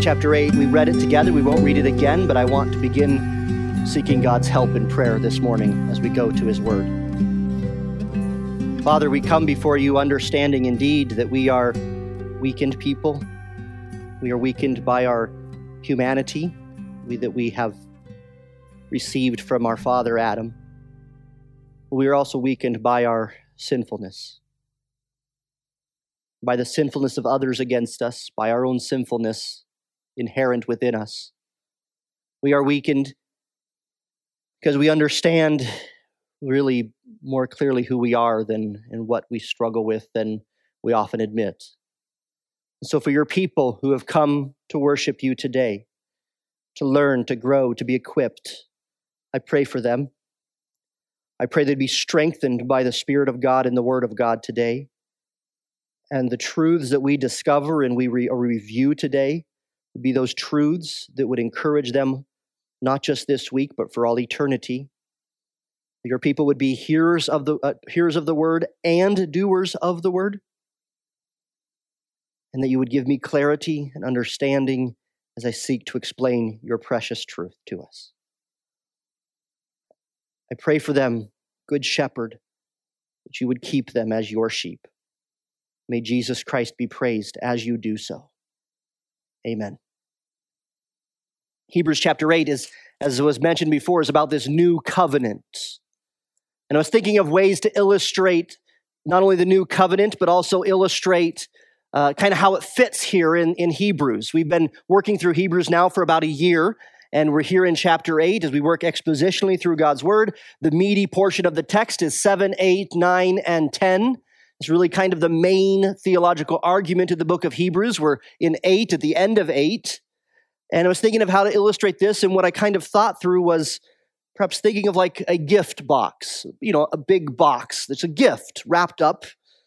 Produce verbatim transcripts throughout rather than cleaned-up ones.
chapter eight. We read it together. We won't read it again, but I want to begin seeking God's help in prayer this morning as we go to his word. Father, we come before you understanding indeed that we are weakened people. We are weakened by our humanity we, that we have received from our father Adam. We are also weakened by our sinfulness, by the sinfulness of others against us, by our own sinfulness inherent within us. We are weakened because we understand really more clearly who we are than and what we struggle with than we often admit. So for your people who have come to worship you today, to learn, to grow, to be equipped, I pray for them. I pray they'd be strengthened by the Spirit of God and the Word of God today. And the truths that we discover and we re- review today would be those truths that would encourage them, not just this week, but for all eternity. Your people would be hearers of the uh, hearers of the word and doers of the word. And that you would give me clarity and understanding as I seek to explain your precious truth to us. I pray for them, Good Shepherd, that you would keep them as your sheep. May Jesus Christ be praised as you do so. Amen. Hebrews chapter eight, is, as was mentioned before, is about this new covenant. And I was thinking of ways to illustrate not only the new covenant, but also illustrate uh, kind of how it fits here in, in Hebrews. We've been working through Hebrews now for about a year, and we're here in chapter eight as we work expositionally through God's word. The meaty portion of the text is seven, eight, nine, and ten. It's really kind of the main theological argument of the book of Hebrews. We're in eight, at the end of eight. And I was thinking of how to illustrate this, and what I kind of thought through was perhaps thinking of like a gift box, you know, a big box that's a gift wrapped up.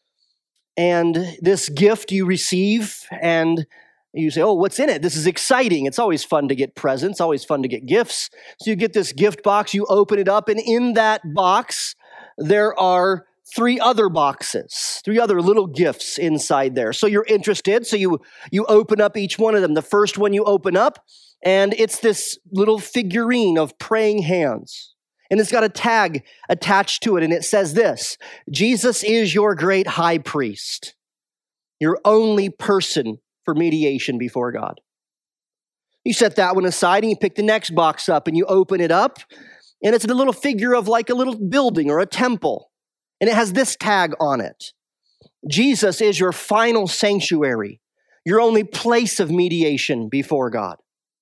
And this gift you receive, and you say, oh, what's in it? This is exciting. It's always fun to get presents, always fun to get gifts. So you get this gift box, you open it up, and in that box, there are three other boxes, three other little gifts inside there. So you're interested, so you, you open up each one of them. The first one you open up, and it's this little figurine of praying hands. And it's got a tag attached to it, and it says this: Jesus is your great high priest, your only person for mediation before God. You set that one aside, and you pick the next box up, and you open it up, and it's a little figure of like a little building or a temple. And it has this tag on it: Jesus is your final sanctuary, your only place of mediation before God.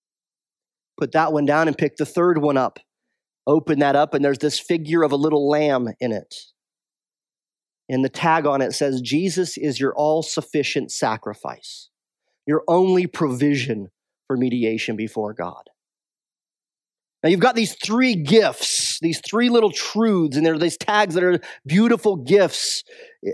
Put that one down and pick the third one up. Open that up, and there's this figure of a little lamb in it. And the tag on it says, Jesus is your all-sufficient sacrifice, your only provision for mediation before God. Now you've got these three gifts, these three little truths, and there are these tags that are beautiful gifts: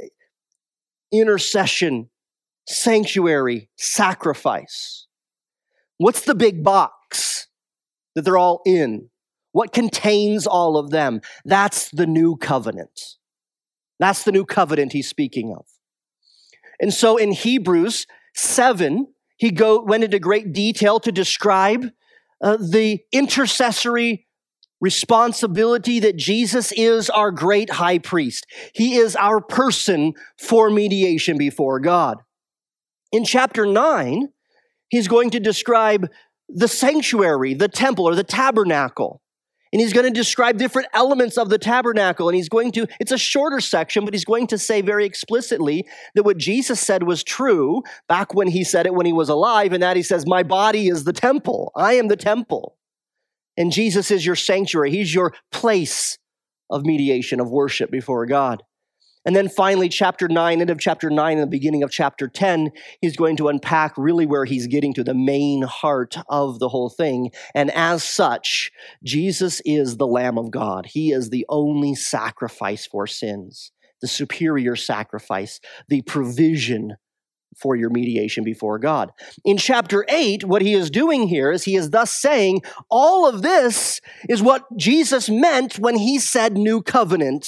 intercession, sanctuary, sacrifice. What's the big box that they're all in? What contains all of them? That's the new covenant. That's the new covenant he's speaking of. And so in Hebrews seven, he go, went into great detail to describe uh, the intercessory responsibility that Jesus is our great high priest. He is our person for mediation before God. In chapter nine, he's going to describe the sanctuary, the temple, or the tabernacle. And he's going to describe different elements of the tabernacle. And he's going to, it's a shorter section, but he's going to say very explicitly that what Jesus said was true back when he said it when he was alive. And that he says, my body is the temple. I am the temple. And Jesus is your sanctuary. He's your place of mediation, of worship before God. And then finally, chapter nine, end of chapter nine and the beginning of chapter ten, he's going to unpack really where he's getting to, the main heart of the whole thing. And as such, Jesus is the Lamb of God. He is the only sacrifice for sins, the superior sacrifice, the provision for your mediation before God. In chapter eight, what he is doing here is he is thus saying all of this is what Jesus meant when he said new covenant.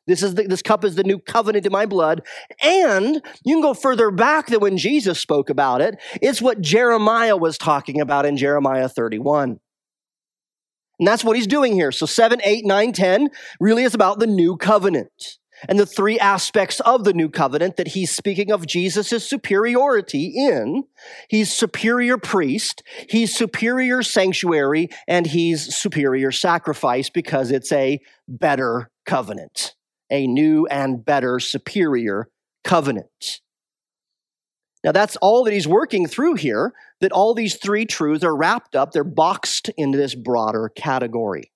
This is the, this cup is the new covenant in my blood. And you can go further back than when Jesus spoke about it. It's what Jeremiah was talking about in Jeremiah thirty-one. And that's what he's doing here. So seven, eight, nine, ten really is about the new covenant and the three aspects of the new covenant that he's speaking of Jesus' superiority in. He's superior priest, he's superior sanctuary, and he's superior sacrifice because it's a better covenant, a new and better superior covenant. Now that's all that he's working through here, that all these three truths are wrapped up, they're boxed into this broader category.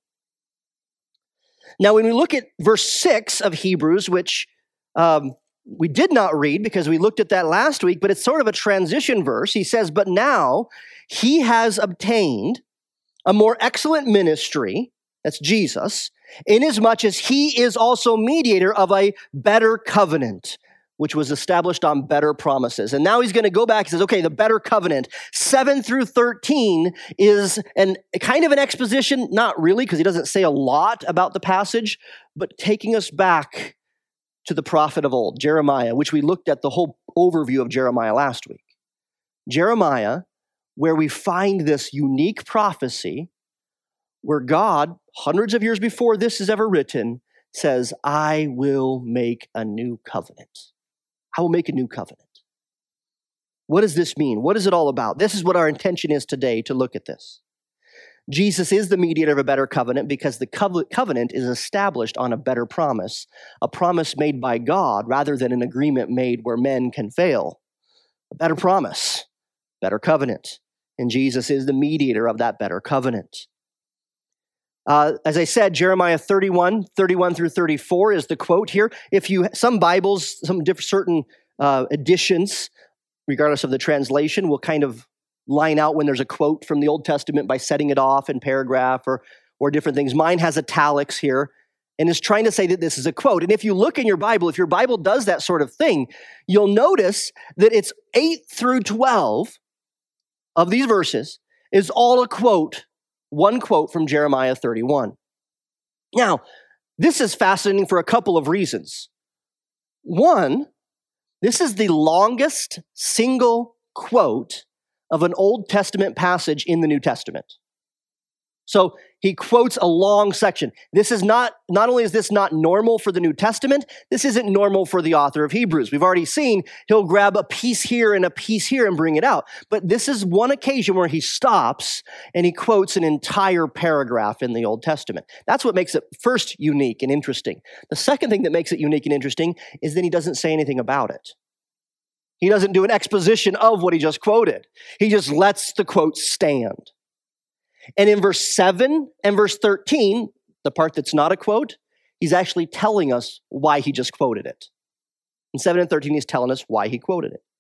Now when we look at verse six of Hebrews, which um, we did not read because we looked at that last week, but it's sort of a transition verse. He says, but now he has obtained a more excellent ministry, that's Jesus, inasmuch as he is also mediator of a better covenant, which was established on better promises. And now he's going to go back and says, okay, the better covenant, seven through thirteen is an kind of an exposition, not really, because he doesn't say a lot about the passage, but taking us back to the prophet of old, Jeremiah, which we looked at the whole overview of Jeremiah last week. Jeremiah, where we find this unique prophecy where God, hundreds of years before this is ever written, says, I will make a new covenant. I will make a new covenant. What does this mean? What is it all about? This is what our intention is today to look at this. Jesus is the mediator of a better covenant because the covenant is established on a better promise, a promise made by God rather than an agreement made where men can fail. A better promise, better covenant. And Jesus is the mediator of that better covenant. Uh, as I said, Jeremiah thirty-one, thirty-one through thirty-four is the quote here. If you, some Bibles, some different certain uh, editions, regardless of the translation, will kind of line out when there's a quote from the Old Testament by setting it off in paragraph or, or different things. Mine has italics here and is trying to say that this is a quote. And if you look in your Bible, if your Bible does that sort of thing, you'll notice that it's eight through twelve of these verses is all a quote. One quote from Jeremiah thirty-one. Now, this is fascinating for a couple of reasons. One, this is the longest single quote of an Old Testament passage in the New Testament. So he quotes a long section. This is not, not only is this not normal for the New Testament, this isn't normal for the author of Hebrews. We've already seen he'll grab a piece here and a piece here and bring it out. But this is one occasion where he stops and he quotes an entire paragraph in the Old Testament. That's what makes it first unique and interesting. The second thing that makes it unique and interesting is that he doesn't say anything about it. He doesn't do an exposition of what he just quoted. He just lets the quote stand. And in verse seven and verse thirteen, the part that's not a quote, he's actually telling us why he just quoted it. In seven and thirteen, he's telling us why he quoted it.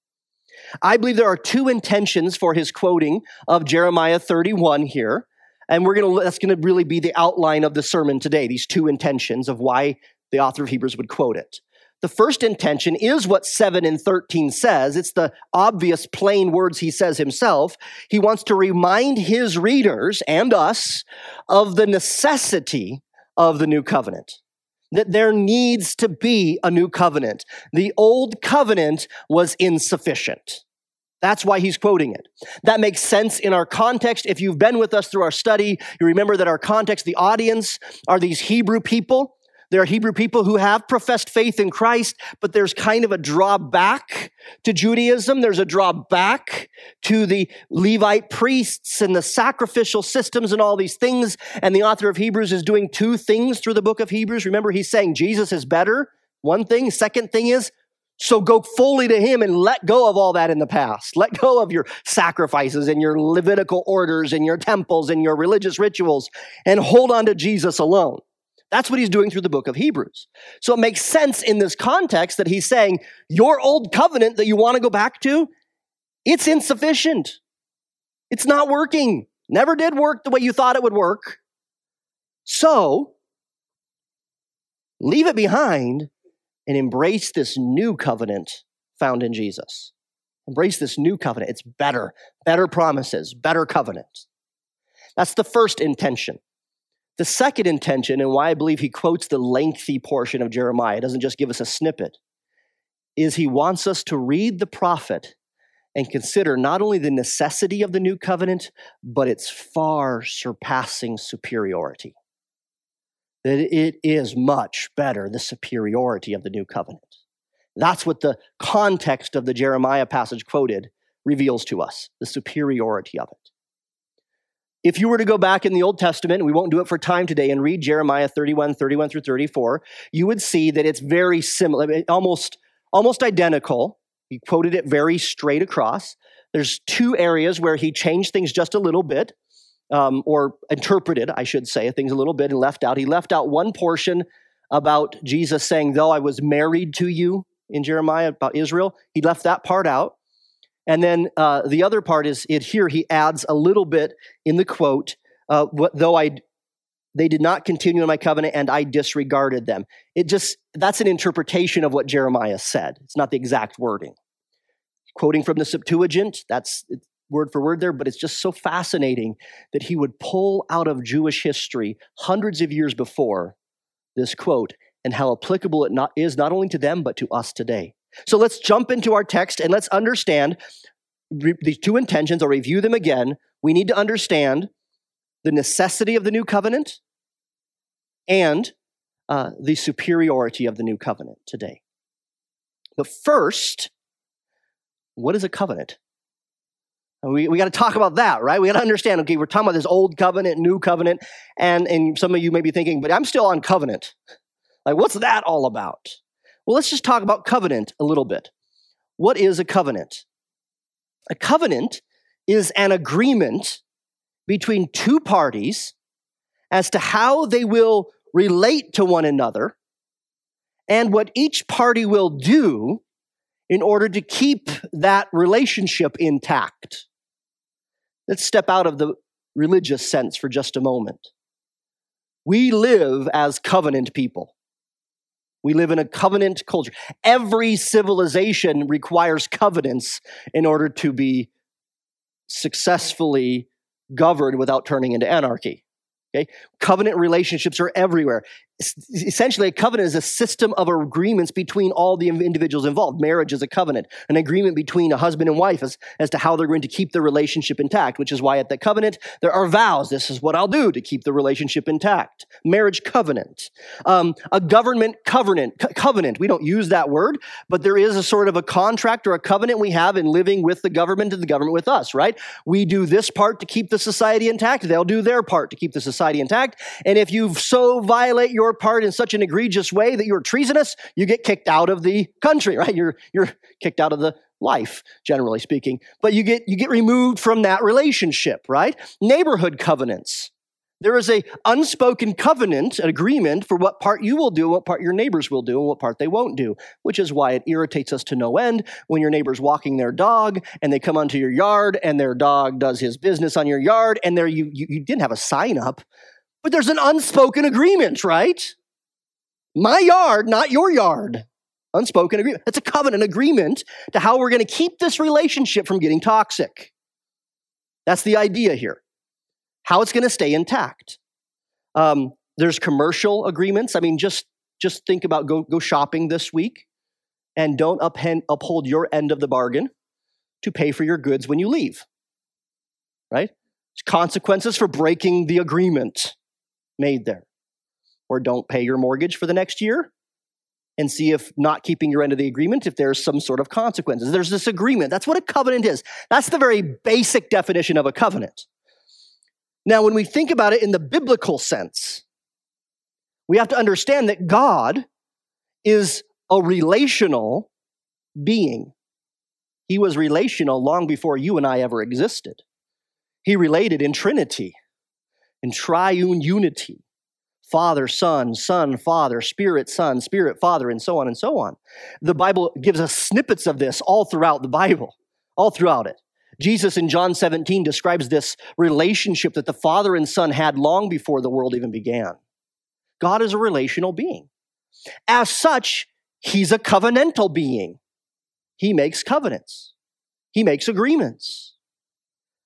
I believe there are two intentions for his quoting of Jeremiah thirty-one here. And we're going to, that's going to really be the outline of the sermon today, these two intentions of why the author of Hebrews would quote it. The first intention is what seven and thirteen says. It's the obvious plain words he says himself. He wants to remind his readers and us of the necessity of the new covenant, that there needs to be a new covenant. The old covenant was insufficient. That's why he's quoting it. That makes sense in our context. If you've been with us through our study, you remember that our context, the audience, are these Hebrew people. There are Hebrew people who have professed faith in Christ, but there's kind of a drawback to Judaism. There's a drawback to the Levite priests and the sacrificial systems and all these things. And the author of Hebrews is doing two things through the book of Hebrews. Remember, he's saying Jesus is better. One thing. Second thing is, so go fully to him and let go of all that in the past. Let go of your sacrifices and your Levitical orders and your temples and your religious rituals and hold on to Jesus alone. That's what he's doing through the book of Hebrews. So it makes sense in this context that he's saying, your old covenant that you want to go back to, it's insufficient. It's not working. Never did work the way you thought it would work. So, leave it behind and embrace this new covenant found in Jesus. Embrace this new covenant. It's better, better promises, better covenant. That's the first intention. The second intention, and why I believe he quotes the lengthy portion of Jeremiah, doesn't just give us a snippet, is he wants us to read the prophet and consider not only the necessity of the new covenant, but its far surpassing superiority. That it is much better, the superiority of the new covenant. That's what the context of the Jeremiah passage quoted reveals to us, the superiority of it. If you were to go back in the Old Testament, we won't do it for time today, and read Jeremiah thirty-one, thirty-one through thirty-four, you would see that it's very similar, almost, almost identical. He quoted it very straight across. There's two areas where he changed things just a little bit, um, or interpreted, I should say, things a little bit and left out. He left out one portion about Jesus saying, though I was married to you in Jeremiah, about Israel. He left that part out. And then uh, the other part is it here he adds a little bit in the quote, uh, what, though I, they did not continue in my covenant and I disregarded them. It just, that's an interpretation of what Jeremiah said. It's not the exact wording. Quoting from the Septuagint, that's word for word there, but it's just so fascinating that he would pull out of Jewish history hundreds of years before this quote and how applicable it not, is not only to them, but to us today. So let's jump into our text and let's understand re- these two intentions. I'll review them again. We need to understand the necessity of the new covenant and uh, the superiority of the new covenant today. But first, what is a covenant? We, we got to talk about that, right? We got to understand, okay, we're talking about this old covenant, new covenant, and, and some of you may be thinking, but I'm still on covenant. Like, what's that all about? Well, let's just talk about covenant a little bit. What is a covenant? A covenant is an agreement between two parties as to how they will relate to one another and what each party will do in order to keep that relationship intact. Let's step out of the religious sense for just a moment. We live as covenant people. We live in a covenant culture. Every civilization requires covenants in order to be successfully governed without turning into anarchy. Okay? Covenant relationships are everywhere. Essentially, a covenant is a system of agreements between all the individuals involved. Marriage is a covenant, an agreement between a husband and wife as, as to how they're going to keep the relationship intact, which is why at the covenant, there are vows. This is what I'll do to keep the relationship intact. Marriage covenant. Um, a government covenant. Co- covenant. We don't use that word, but there is a sort of a contract or a covenant we have in living with the government and the government with us, right? We do this part to keep the society intact. They'll do their part to keep the society intact. And if you so violate your part in such an egregious way that you're treasonous, you get kicked out of the country, right? You're you're kicked out of the life, generally speaking. But you get you get removed from that relationship, right? Neighborhood covenants. There is a unspoken covenant, an agreement for what part you will do, what part your neighbors will do, and what part they won't do, which is why it irritates us to no end when your neighbor's walking their dog and they come onto your yard and their dog does his business on your yard and there you you, you didn't have a sign up. But there's an unspoken agreement, right? My yard, not your yard. Unspoken agreement. That's a covenant agreement to how we're going to keep this relationship from getting toxic. That's the idea here. How it's going to stay intact. Um, there's commercial agreements. I mean, just, just think about go, go shopping this week and don't upend, uphold your end of the bargain to pay for your goods when you leave, right? There's consequences for breaking the agreement made there. Or don't pay your mortgage for the next year and see if not keeping your end of the agreement, if there's some sort of consequences. There's this agreement. That's what a covenant is. That's the very basic definition of a covenant. Now, when we think about it in the biblical sense, we have to understand that God is a relational being. He was relational long before you and I ever existed. He related in Trinity, in triune unity. Father, Son, Son, Father, Spirit, Son, Spirit, Father, and so on and so on. The Bible gives us snippets of this all throughout the Bible, all throughout it. Jesus in John seventeen describes this relationship that the Father and Son had long before the world even began. God is a relational being. As such, he's a covenantal being. He makes covenants. He makes agreements.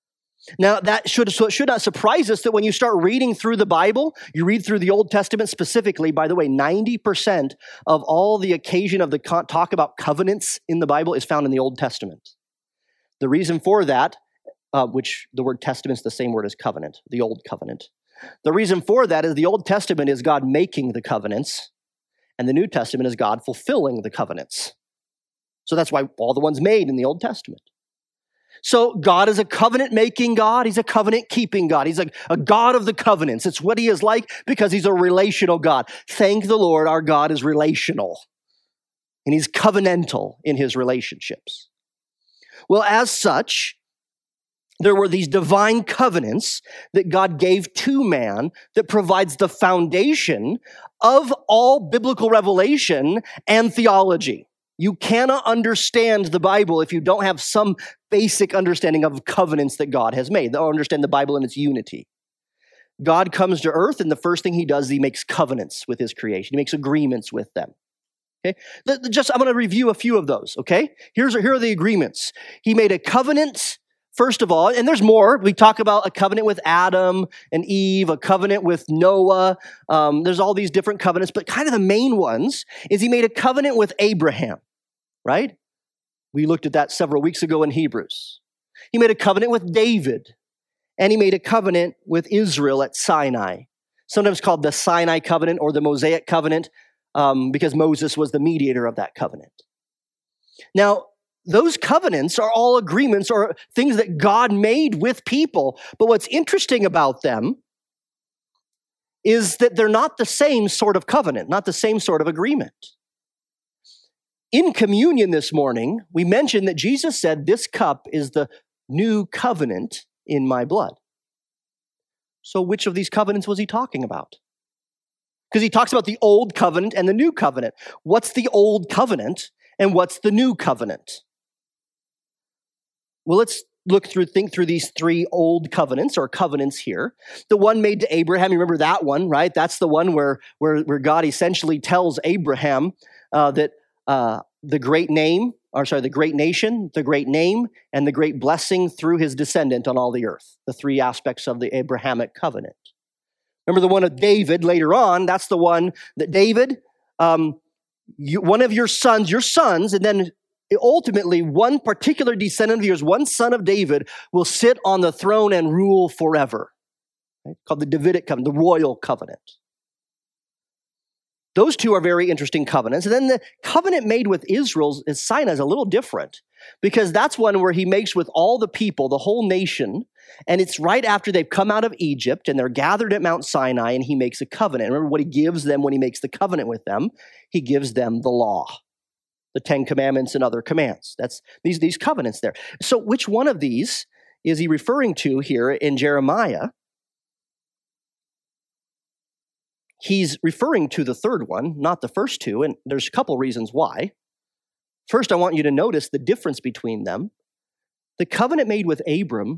Now, that should, so it should not surprise us that when you start reading through the Bible, you read through the Old Testament specifically, by the way, ninety percent of all the occasion of the con- talk about covenants in the Bible is found in the Old Testament. The reason for that, uh, which the word testament is the same word as covenant, the Old Covenant. The reason for that is the Old Testament is God making the covenants, and the New Testament is God fulfilling the covenants. So that's why all the ones made in the Old Testament. So God is a covenant-making God. He's a covenant-keeping God. He's a, a God of the covenants. It's what he is like because he's a relational God. Thank the Lord, our God is relational. And he's covenantal in his relationships. Well, as such, there were these divine covenants that God gave to man that provides the foundation of all biblical revelation and theology. You cannot understand the Bible if you don't have some basic understanding of covenants that God has made. They'll understand the Bible in its unity. God comes to earth, and the first thing he does is he makes covenants with his creation. He makes agreements with them. Okay, just I'm going to review a few of those. Okay, here's here are the agreements. He made a covenant. First of all, and there's more. We talk about a covenant with Adam and Eve, a covenant with Noah. Um, there's all these different covenants, but kind of the main ones is he made a covenant with Abraham, right? We looked at that several weeks ago in Hebrews. He made a covenant with David, and he made a covenant with Israel at Sinai, sometimes called the Sinai covenant or the Mosaic covenant, um, because Moses was the mediator of that covenant. Now, those covenants are all agreements or things that God made with people. But what's interesting about them is that they're not the same sort of covenant, not the same sort of agreement. In communion this morning, we mentioned that Jesus said, "This cup is the new covenant in my blood." So which of these covenants was he talking about? Because he talks about the old covenant and the new covenant. What's the old covenant and what's the new covenant? Well, let's look through, think through these three old covenants or covenants here. The one made to Abraham, you remember that one, right? That's the one where, where, where God essentially tells Abraham uh, that uh, the great name, or sorry, the great nation, the great name, and the great blessing through his descendant on all the earth, the three aspects of the Abrahamic covenant. Remember the one of David later on, that's the one that David, um, you, one of your sons, your sons, and then ultimately, one particular descendant of yours, one son of David, will sit on the throne and rule forever. Right? Called the Davidic covenant, the royal covenant. Those two are very interesting covenants. And then the covenant made with Israel is Sinai is a little different because that's one where he makes with all the people, the whole nation, and it's right after they've come out of Egypt and they're gathered at Mount Sinai and he makes a covenant. Remember what he gives them when he makes the covenant with them? He gives them the law. The Ten Commandments and other commands. That's these, these covenants there. So which one of these is he referring to here in Jeremiah? He's referring to the third one, not the first two, and there's a couple reasons why. First, I want you to notice the difference between them. The covenant made with Abram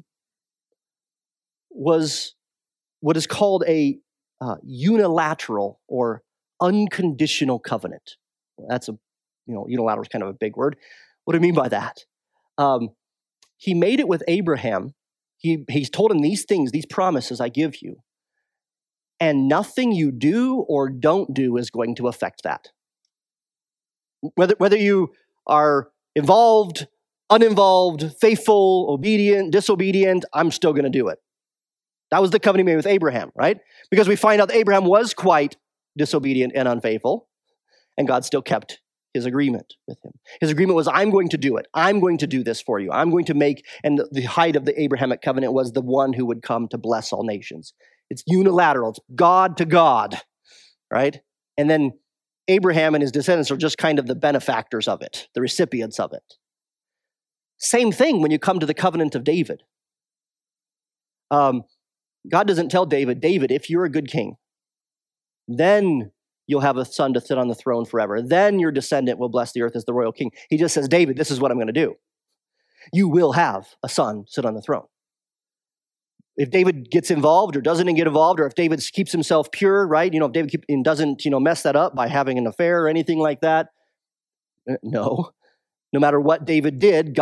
was what is called a uh, unilateral or unconditional covenant. Well, that's a You know, unilateral is kind of a big word. What do I mean by that? Um, he made it with Abraham. He, he's told him these things, these promises I give you. And nothing you do or don't do is going to affect that. Whether, whether you are involved, uninvolved, faithful, obedient, disobedient, I'm still going to do it. That was the covenant made with Abraham, right? Because we find out that Abraham was quite disobedient and unfaithful, and God still kept his agreement with him. His agreement was, I'm going to do it. I'm going to do this for you. I'm going to make, and the, the height of the Abrahamic covenant was the one who would come to bless all nations. It's unilateral. It's God to God, right? And then Abraham and his descendants are just kind of the benefactors of it, the recipients of it. Same thing when you come to the covenant of David. Um, God doesn't tell David, David, if you're a good king, then you'll have a son to sit on the throne forever. Then your descendant will bless the earth as the royal king. He just says, David, this is what I'm going to do. You will have a son sit on the throne. If David gets involved or doesn't get involved, or if David keeps himself pure, right? You know, if David keep, and doesn't, you know, mess that up by having an affair or anything like that, no. No matter what David did, God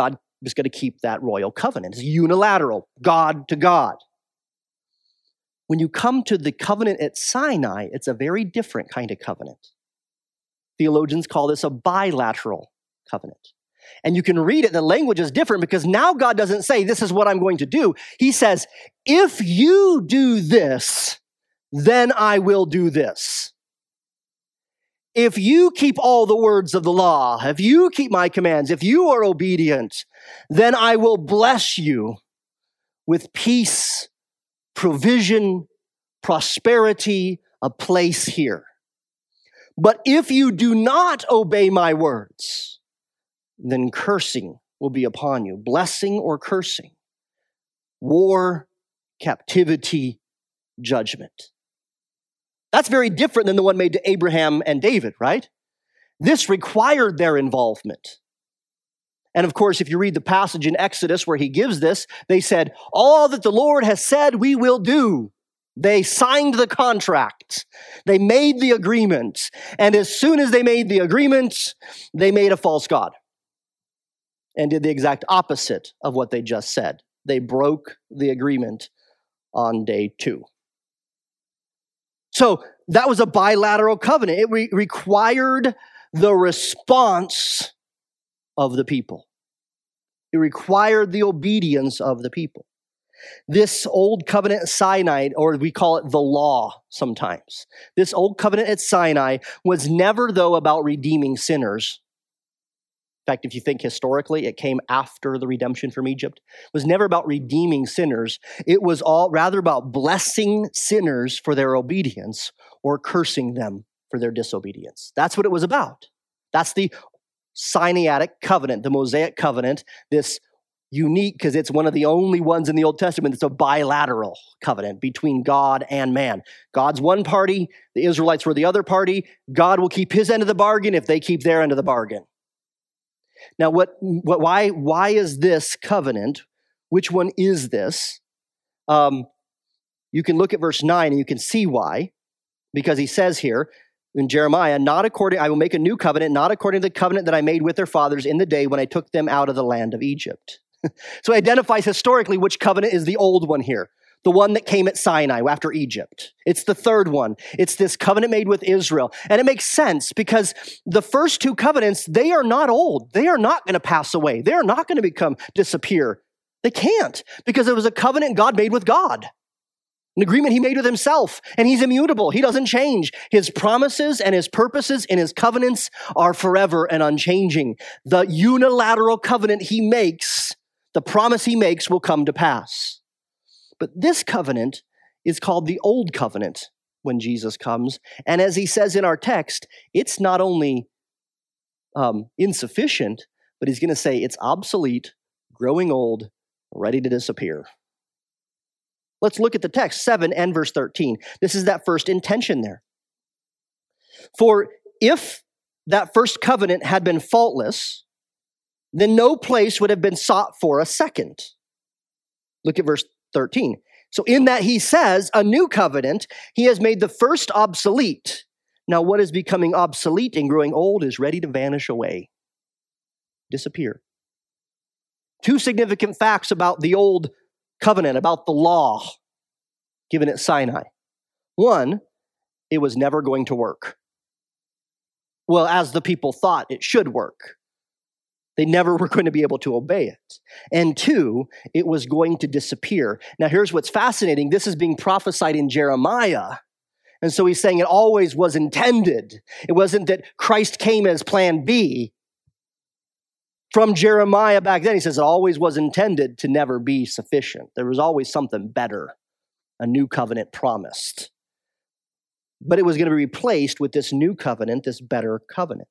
just going to keep that royal covenant. It's unilateral, God to God. When you come to the covenant at Sinai, it's a very different kind of covenant. Theologians call this a bilateral covenant. And you can read it, the language is different because now God doesn't say, this is what I'm going to do. He says, if you do this, then I will do this. If you keep all the words of the law, if you keep my commands, if you are obedient, then I will bless you with peace, provision, prosperity, a place here. But if you do not obey my words, then cursing will be upon you, blessing or cursing, war, captivity, judgment. That's very different than the one made to Abraham and David, right? This required their involvement. And of course, if you read the passage in Exodus where he gives this, they said, all that the Lord has said we will do. They signed the contract. They made the agreement. And as soon as they made the agreement, they made a false god and did the exact opposite of what they just said. They broke the agreement on day two. So that was a bilateral covenant. It re- required the response of the people. It required the obedience of the people. This old covenant at Sinai, or we call it the law sometimes. This old covenant at Sinai was never, though, about redeeming sinners. In fact, if you think historically, it came after the redemption from Egypt. It was never about redeeming sinners. It was all rather about blessing sinners for their obedience or cursing them for their disobedience. That's what it was about. That's the Sinaitic covenant, the Mosaic covenant, this unique, because it's one of the only ones in the Old Testament that's a bilateral covenant between God and man. God's one party, the Israelites were the other party. God will keep his end of the bargain if they keep their end of the bargain. Now, what, what, why, why is this covenant? Which one is this? Um, you can look at verse nine and you can see why, because he says here in Jeremiah, not according, I will make a new covenant, not according to the covenant that I made with their fathers in the day when I took them out of the land of Egypt. So he identifies historically which covenant is the old one here. The one that came at Sinai after Egypt. It's the third one. It's this covenant made with Israel. And it makes sense because the first two covenants, they are not old. They are not going to pass away. They are not going to become, disappear. They can't because it was a covenant God made with God. An agreement he made with himself. And he's immutable. He doesn't change. His promises and his purposes and his covenants are forever and unchanging. The unilateral covenant he makes, the promise he makes will come to pass. But this covenant is called the Old Covenant when Jesus comes. And as he says in our text, it's not only um, insufficient, but he's going to say it's obsolete, growing old, ready to disappear. Let's look at the text, seven and verse thirteen. This is that first intention there. For if that first covenant had been faultless, then no place would have been sought for a second. Look at verse thirteen. So in that he says, a new covenant, he has made the first obsolete. Now what is becoming obsolete and growing old is ready to vanish away, disappear. Two significant facts about the old covenant, about the law given at Sinai. One, it was never going to work. Well, as the people thought it should work. They never were going to be able to obey it. And two, it was going to disappear. Now, here's what's fascinating. This is being prophesied in Jeremiah. And so he's saying it always was intended. It wasn't that Christ came as plan B. From Jeremiah back then, he says it always was intended to never be sufficient. There was always something better, a new covenant promised. But it was going to be replaced with this new covenant, this better covenant.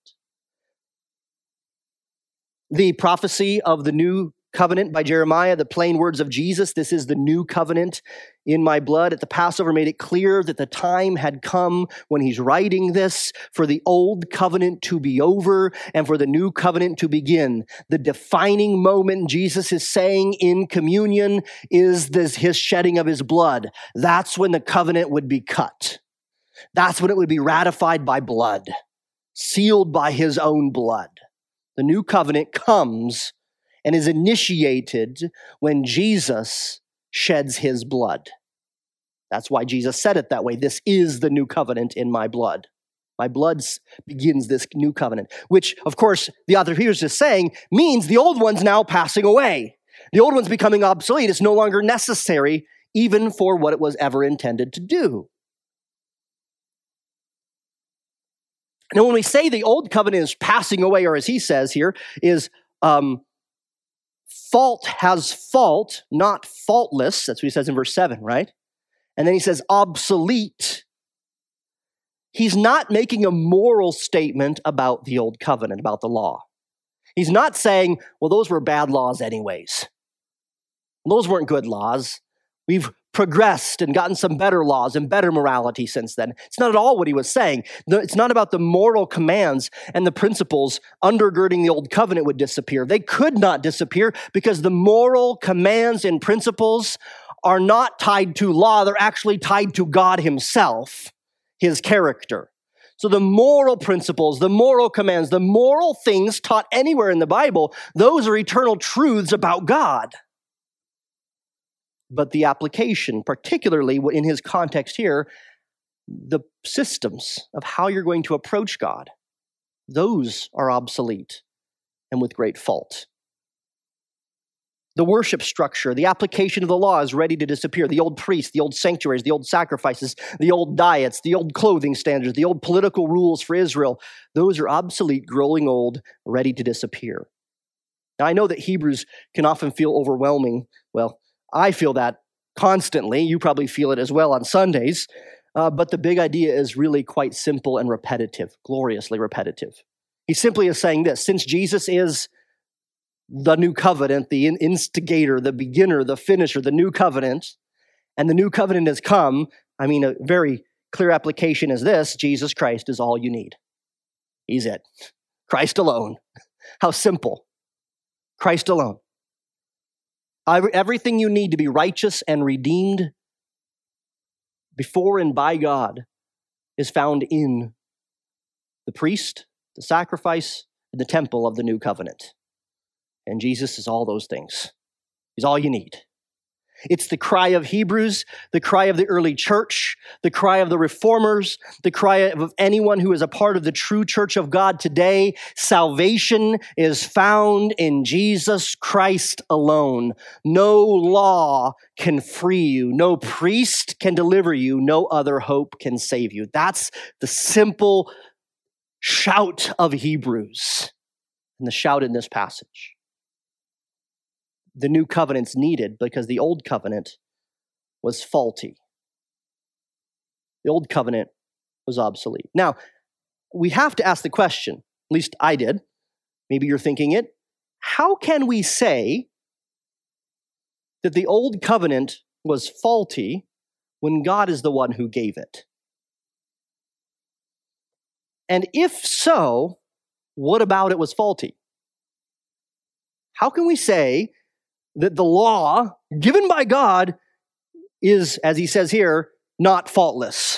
The prophecy of the new covenant by Jeremiah, the plain words of Jesus, this is the new covenant in my blood at the Passover, made it clear that the time had come when he's writing this for the old covenant to be over and for the new covenant to begin. The defining moment Jesus is saying in communion is this, his shedding of his blood. That's when the covenant would be cut. That's when it would be ratified by blood, sealed by his own blood. The new covenant comes, and is initiated when Jesus sheds his blood. That's why Jesus said it that way. This is the new covenant in my blood. My blood begins this new covenant, which, of course, the author here is just saying means the old one's now passing away. The old one's becoming obsolete. It's no longer necessary even for what it was ever intended to do. Now, when we say the old covenant is passing away, or as he says here, is um, fault has fault, not faultless. That's what he says in verse seven, right? And then he says obsolete. He's not making a moral statement about the old covenant, about the law. He's not saying, well, those were bad laws anyways. Those weren't good laws. We've progressed and gotten some better laws and better morality since then. It's not at all what he was saying. It's not about the moral commands and the principles undergirding the old covenant would disappear. They could not disappear because the moral commands and principles are not tied to law. They're actually tied to God himself, his character. So the moral principles, the moral commands, the moral things taught anywhere in the Bible, those are eternal truths about God. But the application, particularly in his context here, the systems of how you're going to approach God, those are obsolete and with great fault. The worship structure, the application of the law is ready to disappear. The old priests, the old sanctuaries, the old sacrifices, the old diets, the old clothing standards, the old political rules for Israel, those are obsolete, growing old, ready to disappear. Now, I know that Hebrews can often feel overwhelming. Well, I feel that constantly. You probably feel it as well on Sundays. Uh, but the big idea is really quite simple and repetitive, gloriously repetitive. He simply is saying this: since Jesus is the new covenant, the instigator, the beginner, the finisher, the new covenant, and the new covenant has come, I mean, a very clear application is this: Jesus Christ is all you need. He's it. Christ alone. How simple. Christ alone. Everything you need to be righteous and redeemed before and by God is found in the priest, the sacrifice, and the temple of the new covenant. And Jesus is all those things. He's all you need. It's the cry of Hebrews, the cry of the early church, the cry of the reformers, the cry of anyone who is a part of the true church of God today. Salvation is found in Jesus Christ alone. No law can free you. No priest can deliver you. No other hope can save you. That's the simple shout of Hebrews and the shout in this passage. The new covenant's needed because the old covenant was faulty. The old covenant was obsolete. Now, we have to ask the question, at least I did, maybe you're thinking it, how can we say that the old covenant was faulty when God is the one who gave it? And if so, what about it was faulty? How can we say that the law given by God is, as he says here, not faultless?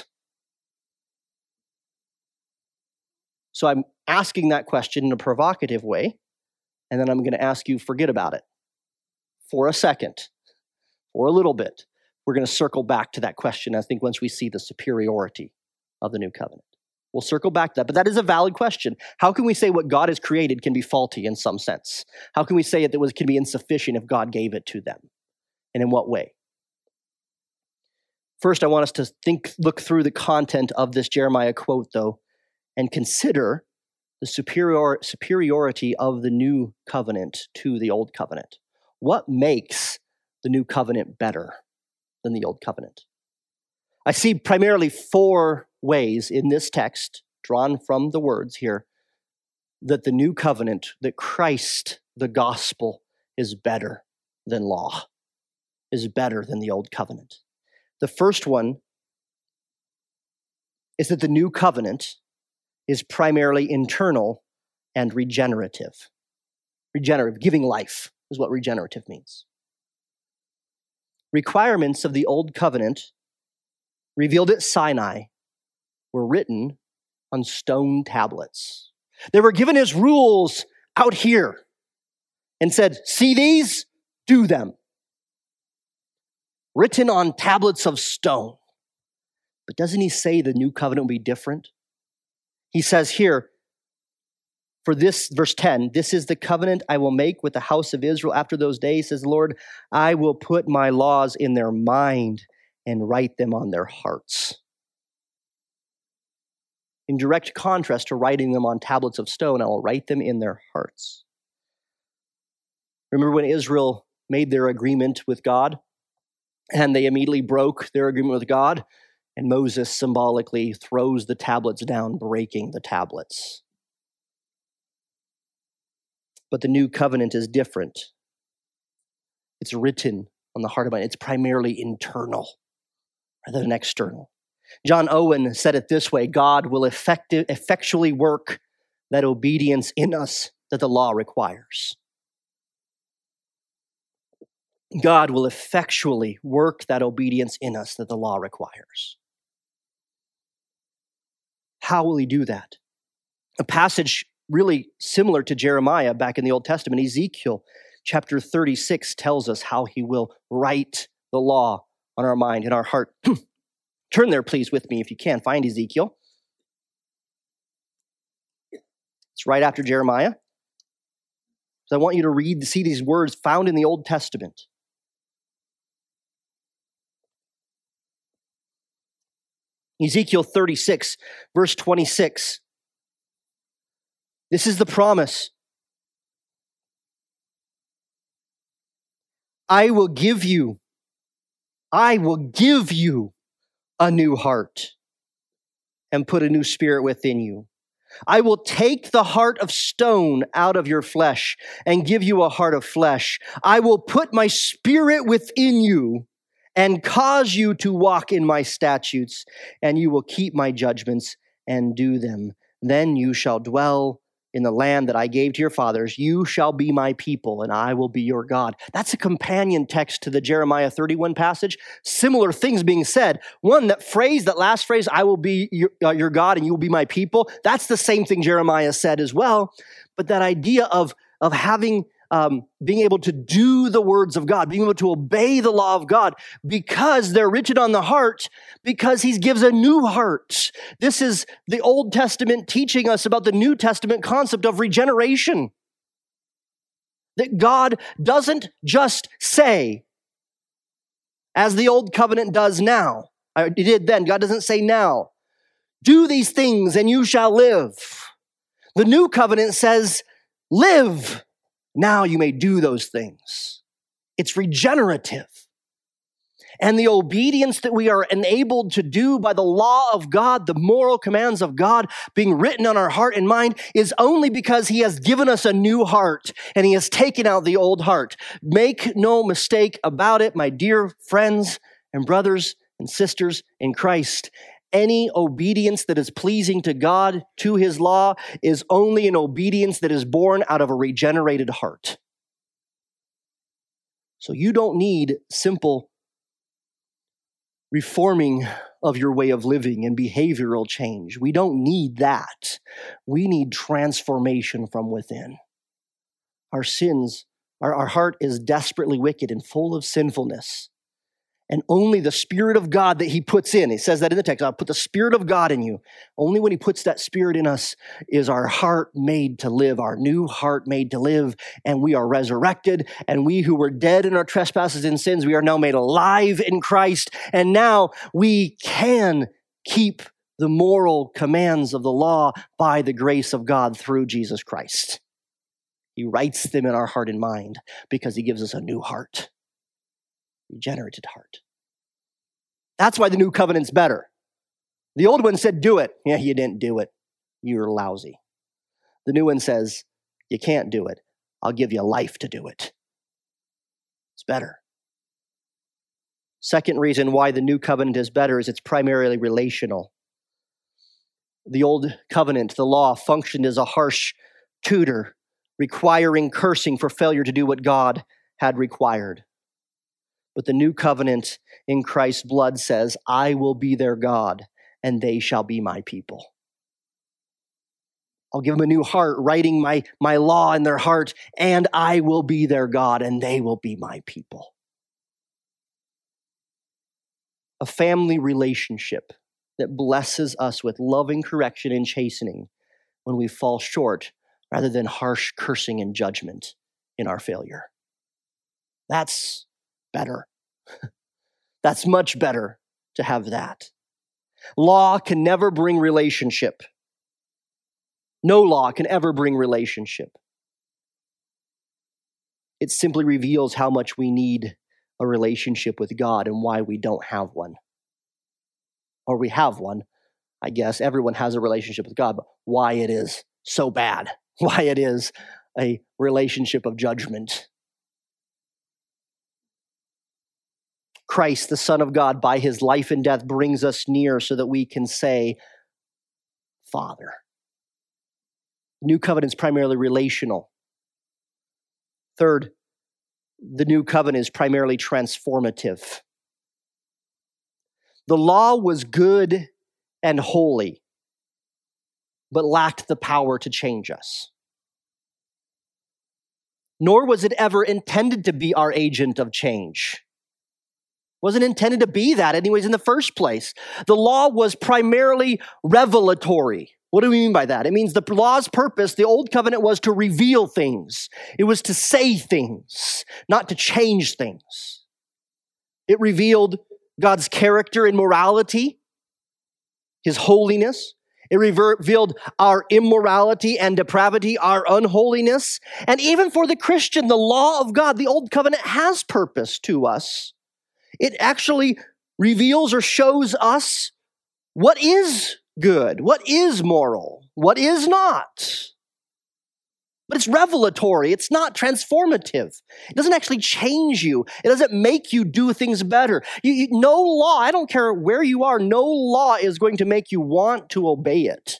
So I'm asking that question in a provocative way, and then I'm going to ask you, forget about it for a second, for a little bit. We're going to circle back to that question, I think, once we see the superiority of the new covenant. We'll circle back to that, but that is a valid question. How can we say what God has created can be faulty in some sense? How can we say it that was can be insufficient if God gave it to them? And in what way? First, I want us to think, look through the content of this Jeremiah quote, though, and consider the superior, superiority of the new covenant to the old covenant. What makes the new covenant better than the old covenant? I see primarily four ways in this text, drawn from the words here, that the new covenant, that Christ, the gospel, is better than law, is better than the old covenant. The first one is that the new covenant is primarily internal and regenerative. Regenerative, giving life, is what regenerative means. Requirements of the old covenant revealed at Sinai were written on stone tablets. They were given as rules out here. and said, see these? Do them. Written on tablets of stone. But doesn't he say the new covenant will be different? He says here, for this, verse ten, this is the covenant I will make with the house of Israel after those days, says the Lord. I will put my laws in their mind and write them on their hearts. In direct contrast to writing them on tablets of stone, I will write them in their hearts. Remember when Israel made their agreement with God, and they immediately broke their agreement with God, and Moses symbolically throws the tablets down, breaking the tablets. But the new covenant is different. It's written on the heart of man. It's primarily internal rather than external. John Owen said it this way: God will effective, effectually work that obedience in us that the law requires. God will effectually work that obedience in us that the law requires. How will he do that? A passage really similar to Jeremiah back in the Old Testament, Ezekiel chapter thirty-six tells us how he will write the law on our mind and our heart. Turn there, please, with me if you can. Find Ezekiel. It's right after Jeremiah. So I want you to read, see these words found in the Old Testament. Ezekiel thirty-six, verse twenty-six. This is the promise. I will give you, I will give you a new heart and put a new spirit within you. I will take the heart of stone out of your flesh and give you a heart of flesh. I will put my spirit within you and cause you to walk in my statutes, and you will keep my judgments and do them. Then you shall dwell in the land that I gave to your fathers. You shall be my people, and I will be your God. That's a companion text to the Jeremiah thirty-one passage. Similar things being said. One, that phrase, that last phrase, I will be your, uh, your God and you will be my people. That's the same thing Jeremiah said as well. But that idea of, of having, um, being able to do the words of God, being able to obey the law of God because they're written on the heart, because he gives a new heart. This is the Old Testament teaching us about the New Testament concept of regeneration. That God doesn't just say, as the Old Covenant does now, it did then, God doesn't say now, do these things and you shall live. The New Covenant says, live. Now you may do those things. It's regenerative. And the obedience that we are enabled to do by the law of God, the moral commands of God being written on our heart and mind, is only because he has given us a new heart and he has taken out the old heart. Make no mistake about it, my dear friends and brothers and sisters in Christ. Any obedience that is pleasing to God, to his law, is only an obedience that is born out of a regenerated heart. So you don't need simple reforming of your way of living and behavioral change. We don't need that. We need transformation from within. Our sins, our, our heart is desperately wicked and full of sinfulness. And only the Spirit of God that he puts in, he says that in the text, I'll put the Spirit of God in you. Only when he puts that Spirit in us is our heart made to live, our new heart made to live, and we are resurrected. And we who were dead in our trespasses and sins, we are now made alive in Christ. And now we can keep the moral commands of the law by the grace of God through Jesus Christ. He writes them in our heart and mind because he gives us a new heart. Regenerated heart. That's why the new covenant's better. The old one said, do it. Yeah, you didn't do it. You were lousy. The new one says, you can't do it. I'll give you life to do it. It's better. Second reason why the new covenant is better is it's primarily relational. The old covenant, the law, functioned as a harsh tutor, requiring cursing for failure to do what God had required. But the new covenant in Christ's blood says, I will be their God, and they shall be my people. I'll give them a new heart, writing my, my law in their heart, and I will be their God, and they will be my people. A family relationship that blesses us with loving correction and chastening when we fall short, rather than harsh cursing and judgment in our failure. That's better. That's much better to have that. Law can never bring relationship. No law can ever bring relationship. It simply reveals how much we need a relationship with God and why we don't have one. Or we have one, I guess. Everyone has a relationship with God, but why it is so bad. Why it is a relationship of judgment. Christ, the Son of God, by his life and death, brings us near so that we can say, Father. New covenant is primarily relational. Third, the new covenant is primarily transformative. The law was good and holy, but lacked the power to change us. Nor was it ever intended to be our agent of change. Wasn't intended to be that anyways in the first place. The law was primarily revelatory. What do we mean by that? It means the law's purpose, the old covenant, was to reveal things. It was to say things, not to change things. It revealed God's character and morality, his holiness. It revealed our immorality and depravity, our unholiness. And even for the Christian, the law of God, the old covenant, has purpose to us. It actually reveals or shows us what is good, what is moral, what is not. But it's revelatory. It's not transformative. It doesn't actually change you. It doesn't make you do things better. You, you, no law, I don't care where you are, no law is going to make you want to obey it.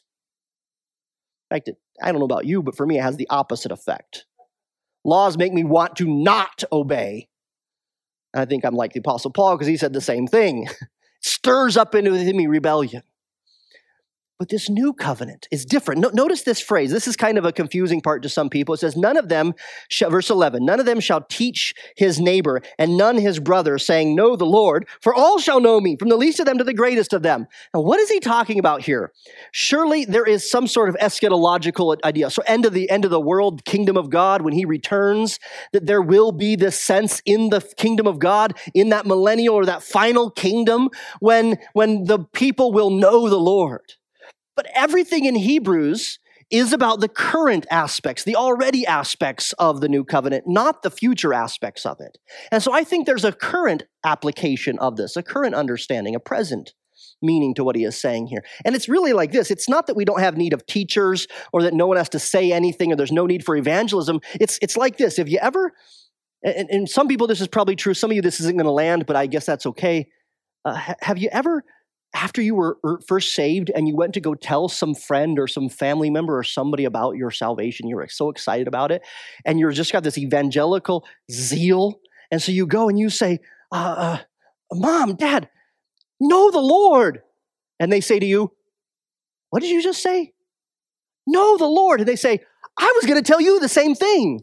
In fact, it, I don't know about you, but for me, it has the opposite effect. Laws make me want to not obey. And I think I'm like the Apostle Paul because he said the same thing. Stirs up into me rebellion. But this new covenant is different. No, notice this phrase. This is kind of a confusing part to some people. It says, none of them, shall, verse eleven, none of them shall teach his neighbor and none his brother, saying, know the Lord, for all shall know me, from the least of them to the greatest of them. Now, what is he talking about here? Surely there is some sort of eschatological idea. So end of the end of the world, kingdom of God, when he returns, that there will be this sense in the kingdom of God, in that millennial or that final kingdom, when, when the people will know the Lord. But everything in Hebrews is about the current aspects, the already aspects of the new covenant, not the future aspects of it. And so I think there's a current application of this, a current understanding, a present meaning to what he is saying here. And it's really like this. It's not that we don't have need of teachers or that no one has to say anything or there's no need for evangelism. It's, it's like this. If you ever, and, and some people this is probably true, some of you this isn't going to land, but I guess that's okay. Uh, have you ever, after you were first saved and you went to go tell some friend or some family member or somebody about your salvation, you were so excited about it, and you're just got this evangelical zeal, and so you go and you say, uh, uh, Mom, Dad, know the Lord. And they say to you, what did you just say? Know the Lord. And they say, I was going to tell you the same thing.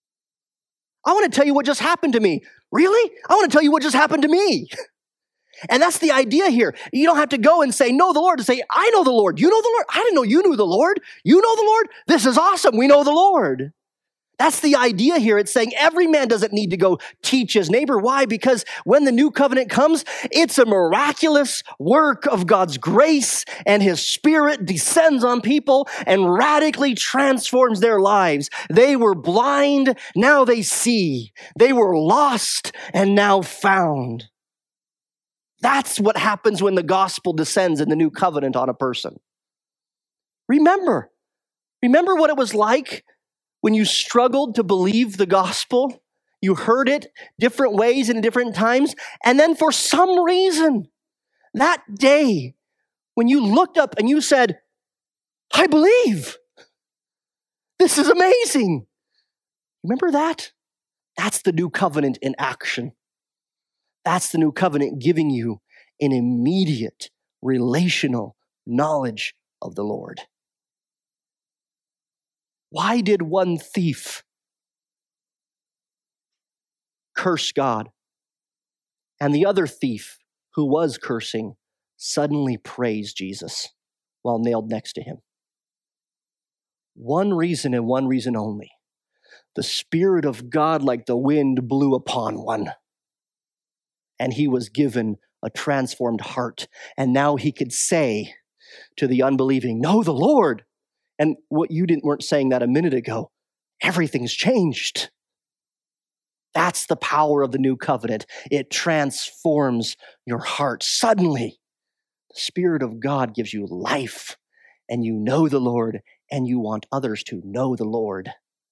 I want to tell you what just happened to me. Really? I want to tell you what just happened to me. And that's the idea here. You don't have to go and say, know the Lord, to say, I know the Lord. You know the Lord? I didn't know you knew the Lord. You know the Lord? This is awesome. We know the Lord. That's the idea here. It's saying every man doesn't need to go teach his neighbor. Why? Because when the new covenant comes, it's a miraculous work of God's grace, and his Spirit descends on people and radically transforms their lives. They were blind, now they see. They were lost and now found. That's what happens when the gospel descends in the new covenant on a person. Remember, remember what it was like when you struggled to believe the gospel. You heard it different ways and different times. And then for some reason, that day, when you looked up and you said, I believe. This is amazing. Remember that? That's the new covenant in action. That's the new covenant giving you an immediate relational knowledge of the Lord. Why did one thief curse God, and the other thief who was cursing suddenly praised Jesus while nailed next to him? One reason and one reason only. The Spirit of God, like the wind, blew upon one, and he was given a transformed heart. And now he could say to the unbelieving, know the Lord. And what you didn't weren't saying that a minute ago, everything's changed. That's the power of the new covenant. It transforms your heart. Suddenly, the Spirit of God gives you life, and you know the Lord, and you want others to know the Lord.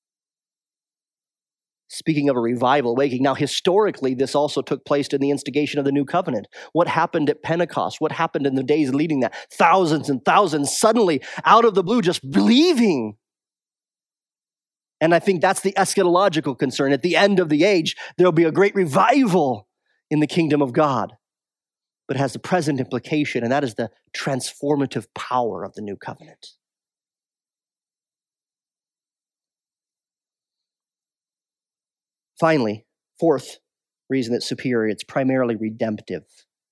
Speaking of a revival waking, now historically, this also took place in the instigation of the new covenant. What happened at Pentecost? What happened in the days leading that? Thousands and thousands suddenly, out of the blue, just believing. And I think that's the eschatological concern. At the end of the age, there'll be a great revival in the kingdom of God. But it has the present implication, and that is the transformative power of the new covenant. Finally, fourth reason it's superior, it's primarily redemptive.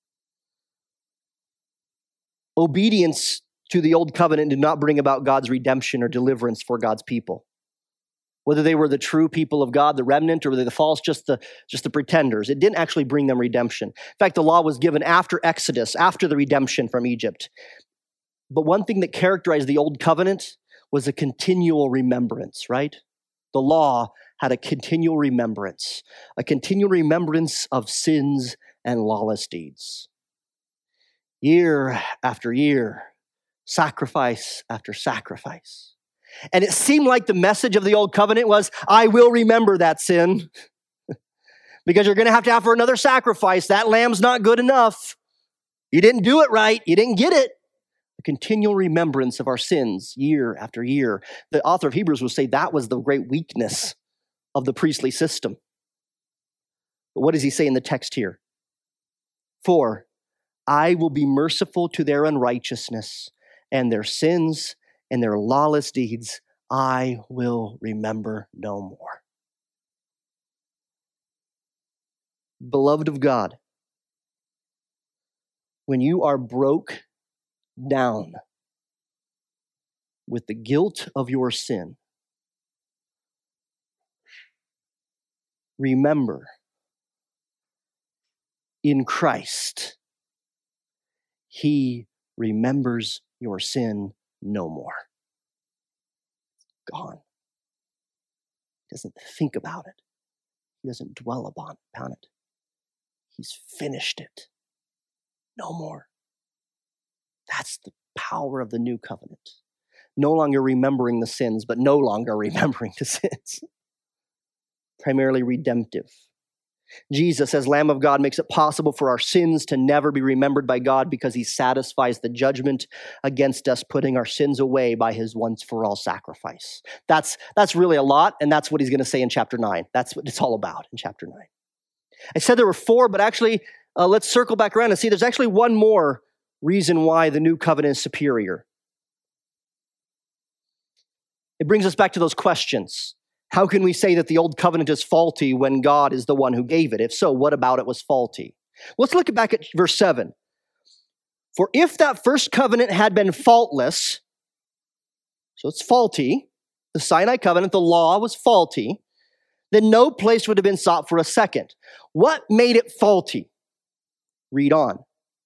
Obedience to the old covenant did not bring about God's redemption or deliverance for God's people. Whether they were the true people of God, the remnant, or whether the false, just the, just the pretenders, it didn't actually bring them redemption. In fact, the law was given after Exodus, after the redemption from Egypt. But one thing that characterized the old covenant was a continual remembrance, right? The law had a continual remembrance, a continual remembrance of sins and lawless deeds. Year after year, sacrifice after sacrifice. And it seemed like the message of the old covenant was, I will remember that sin because you're going to have to offer another sacrifice. That lamb's not good enough. You didn't do it right. You didn't get it. A continual remembrance of our sins year after year. The author of Hebrews will say that was the great weakness of the priestly system. But what does he say in the text here? For I will be merciful to their unrighteousness, and their sins and their lawless deeds I will remember no more. Beloved of God, when you are broke down with the guilt of your sin, remember, in Christ, He remembers your sin no more. Gone. He doesn't think about it. He doesn't dwell upon it. He's finished it. No more. That's the power of the new covenant. No longer remembering the sins, but no longer remembering the sins. Primarily redemptive. Jesus, as Lamb of God, makes it possible for our sins to never be remembered by God because he satisfies the judgment against us, putting our sins away by his once-for-all sacrifice. That's, that's really a lot, and that's what he's going to say in chapter nine. That's what it's all about in chapter nine. I said there were four, but actually, uh, let's circle back around and see there's actually one more reason why the new covenant is superior. It brings us back to those questions. How can we say that the old covenant is faulty when God is the one who gave it? If so, what about it was faulty? Let's look back at verse seven. For if that first covenant had been faultless, so it's faulty, the Sinai covenant, the law was faulty, then no place would have been sought for a second. What made it faulty? Read on.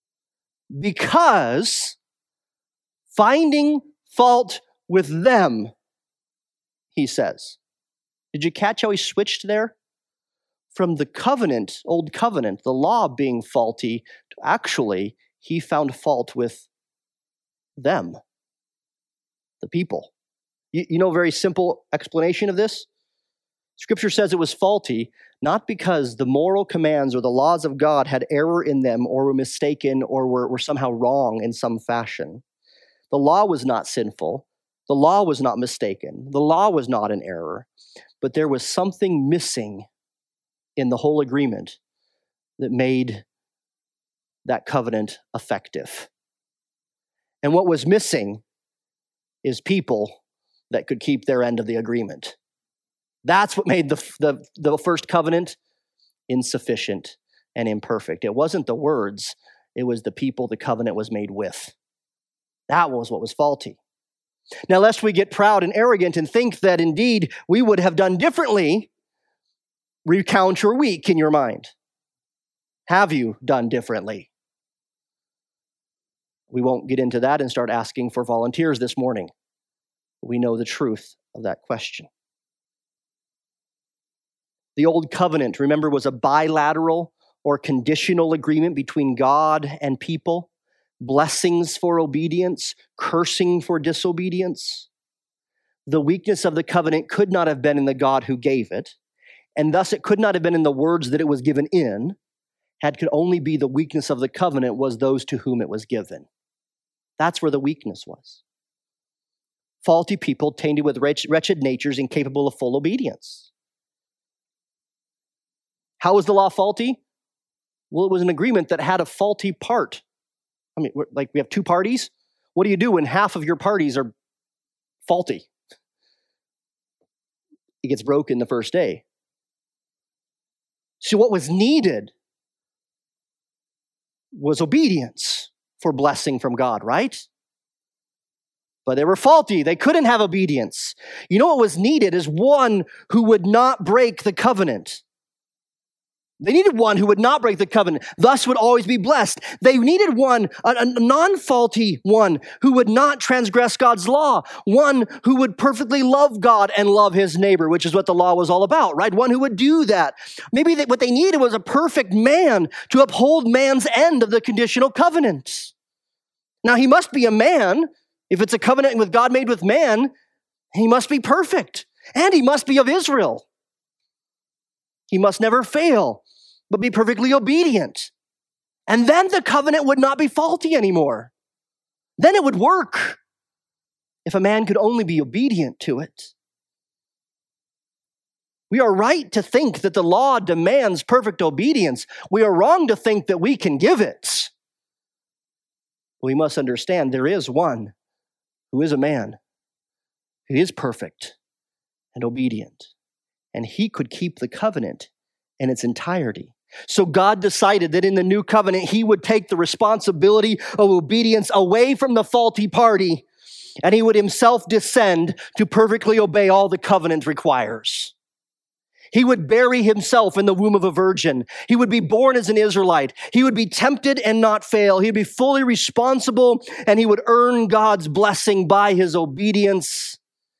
Because finding fault with them, he says. Did you catch how he switched there? From the covenant, old covenant, the law being faulty, to actually, he found fault with them, the people. You, you know a very simple explanation of this? Scripture says it was faulty, not because the moral commands or the laws of God had error in them or were mistaken or were, were somehow wrong in some fashion. The law was not sinful. The law was not mistaken. The law was not in error. But there was something missing in the whole agreement that made that covenant effective. And what was missing is people that could keep their end of the agreement. That's what made the, the, the first covenant insufficient and imperfect. It wasn't the words, it was the people the covenant was made with. That was what was faulty. Now, lest we get proud and arrogant and think that indeed we would have done differently, recount your week in your mind. Have you done differently? We won't get into that and start asking for volunteers this morning. We know the truth of that question. The old covenant, remember, was a bilateral or conditional agreement between God and people. Blessings for obedience, cursing for disobedience. The weakness of the covenant could not have been in the God who gave it, and thus it could not have been in the words that it was given in. Had could only be the weakness of the covenant was those to whom it was given. That's where the weakness was. Faulty people tainted with wretched natures incapable of full obedience. How was the law faulty? Well, it was an agreement that had a faulty part. I mean, like we have two parties. What do you do when half of your parties are faulty? It gets broken the first day. So what was needed was obedience for blessing from God, right? But they were faulty. They couldn't have obedience. You know what was needed is one who would not break the covenant. They needed one who would not break the covenant, thus would always be blessed. They needed one, a, a non-faulty one, who would not transgress God's law, one who would perfectly love God and love his neighbor, which is what the law was all about, right? One who would do that. Maybe they, what they needed was a perfect man to uphold man's end of the conditional covenant. Now, he must be a man. If it's a covenant with God made with man, he must be perfect, and he must be of Israel. He must never fail, but be perfectly obedient. And then the covenant would not be faulty anymore. Then it would work if a man could only be obedient to it. We are right to think that the law demands perfect obedience. We are wrong to think that we can give it. We must understand there is one who is a man, who is perfect and obedient. And he could keep the covenant in its entirety. So God decided that in the new covenant, he would take the responsibility of obedience away from the faulty party, and he would himself descend to perfectly obey all the covenant requires. He would bury himself in the womb of a virgin. He would be born as an Israelite. He would be tempted and not fail. He'd be fully responsible, and he would earn God's blessing by his obedience.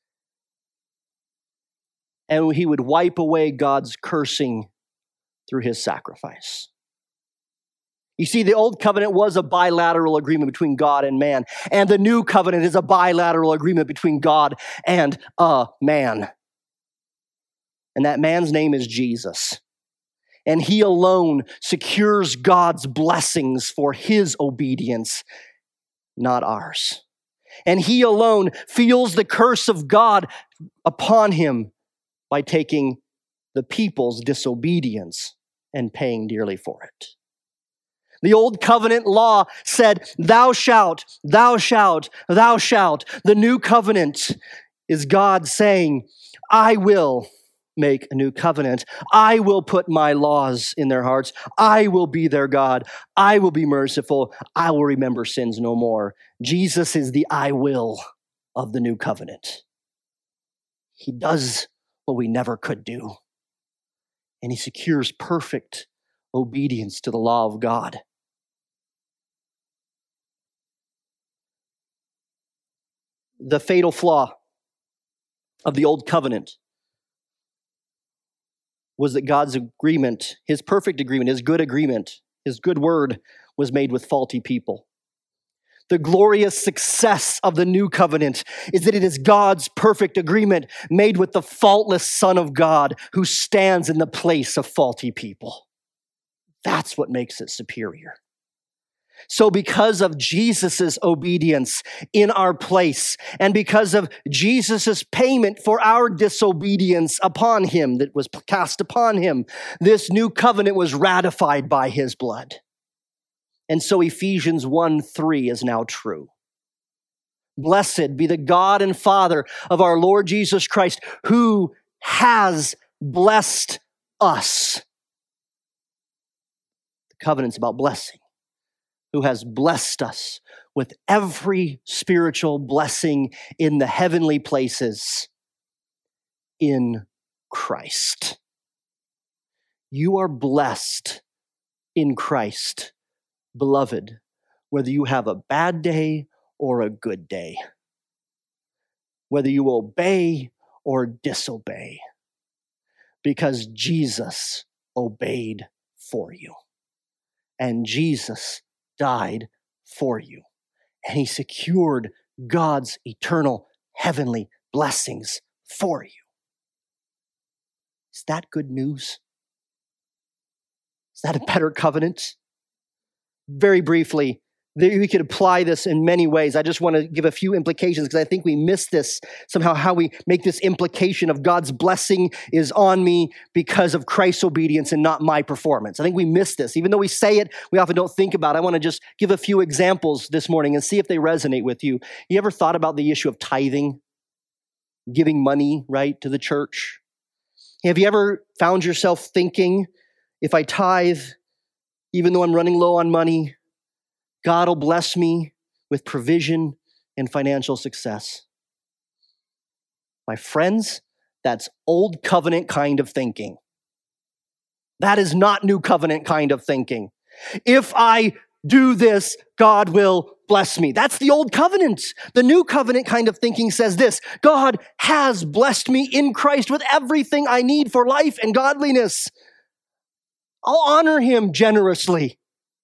And he would wipe away God's cursing through his sacrifice. You see, the old covenant was a bilateral agreement between God and man, and the new covenant is a bilateral agreement between God and a man. And that man's name is Jesus. And he alone secures God's blessings for his obedience, not ours. And he alone feels the curse of God upon him by taking the people's disobedience and paying dearly for it. The old covenant law said, thou shalt, thou shalt, thou shalt. The new covenant is God saying, I will make a new covenant. I will put my laws in their hearts. I will be their God. I will be merciful. I will remember sins no more. Jesus is the I will of the new covenant. He does what we never could do. And he secures perfect obedience to the law of God. The fatal flaw of the old covenant was that God's agreement, his perfect agreement, his good agreement, his good word was made with faulty people. The glorious success of the new covenant is that it is God's perfect agreement made with the faultless Son of God who stands in the place of faulty people. That's what makes it superior. So because of Jesus' obedience in our place, and because of Jesus' payment for our disobedience upon him that was cast upon him, this new covenant was ratified by his blood. And so Ephesians one three is now true. Blessed be the God and Father of our Lord Jesus Christ, who has blessed us. The covenant's about blessing. Who has blessed us with every spiritual blessing in the heavenly places in Christ. You are blessed in Christ, beloved, whether you have a bad day or a good day, whether you obey or disobey, because Jesus obeyed for you, and Jesus died for you, and he secured God's eternal heavenly blessings for you. Is that good news? Is that a better covenant? Very briefly, we could apply this in many ways. I just want to give a few implications because I think we miss this somehow, how we make this implication of God's blessing is on me because of Christ's obedience and not my performance. I think we miss this. Even though we say it, we often don't think about it. I want to just give a few examples this morning and see if they resonate with you. You ever thought about the issue of tithing? Giving money, right, to the church? Have you ever found yourself thinking, if I tithe, even though I'm running low on money, God will bless me with provision and financial success? My friends, that's old covenant kind of thinking. That is not new covenant kind of thinking. If I do this, God will bless me. That's the old covenant. The new covenant kind of thinking says this: God has blessed me in Christ with everything I need for life and godliness. I'll honor him generously.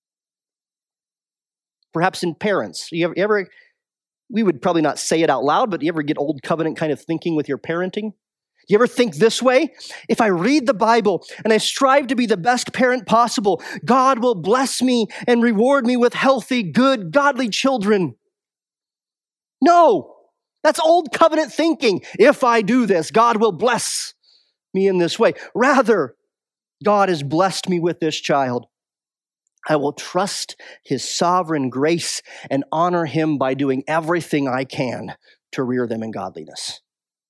Perhaps in parents. You ever, you ever, we would probably not say it out loud, but you ever get old covenant kind of thinking with your parenting? You ever think this way? If I read the Bible and I strive to be the best parent possible, God will bless me and reward me with healthy, good, godly children. No, that's old covenant thinking. If I do this, God will bless me in this way. Rather, God has blessed me with this child. I will trust his sovereign grace and honor him by doing everything I can to rear them in godliness.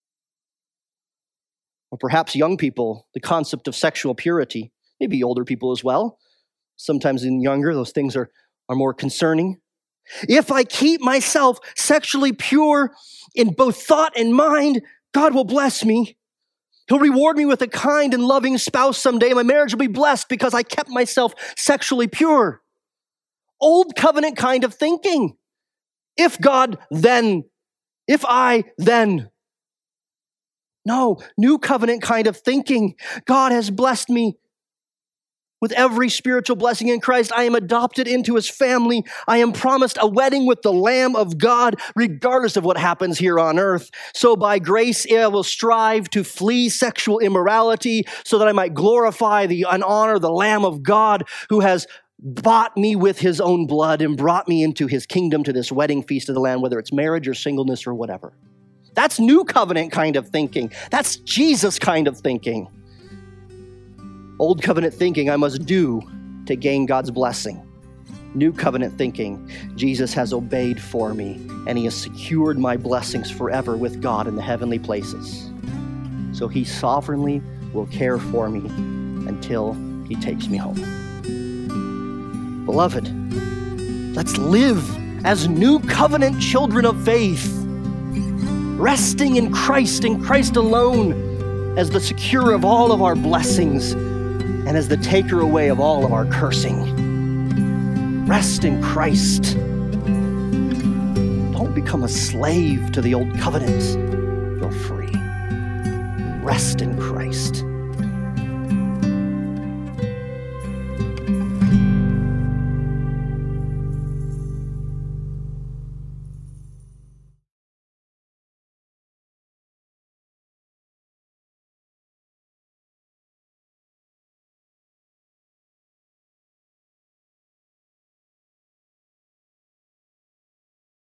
Or perhaps young people, the concept of sexual purity, maybe older people as well. Sometimes in younger, those things are, are more concerning. If I keep myself sexually pure in both thought and mind, God will bless me. He'll reward me with a kind and loving spouse someday. My marriage will be blessed because I kept myself sexually pure. Old covenant kind of thinking. If God, then. If I, then. No, new covenant kind of thinking. God has blessed me with every spiritual blessing in Christ. I am adopted into his family. I am promised a wedding with the Lamb of God, regardless of what happens here on earth. So by grace, I will strive to flee sexual immorality so that I might glorify the, and honor the Lamb of God who has bought me with his own blood and brought me into his kingdom to this wedding feast of the Lamb, whether it's marriage or singleness or whatever. That's new covenant kind of thinking. That's Jesus kind of thinking. Old covenant thinking, I must do to gain God's blessing. New covenant thinking, Jesus has obeyed for me, and he has secured my blessings forever with God in the heavenly places. So he sovereignly will care for me until he takes me home. Beloved, let's live as new covenant children of faith, resting in Christ and Christ alone as the securer of all of our blessings and as the taker away of all of our cursing. Rest in Christ. Don't become a slave to the old covenant. Feel free. Rest in Christ.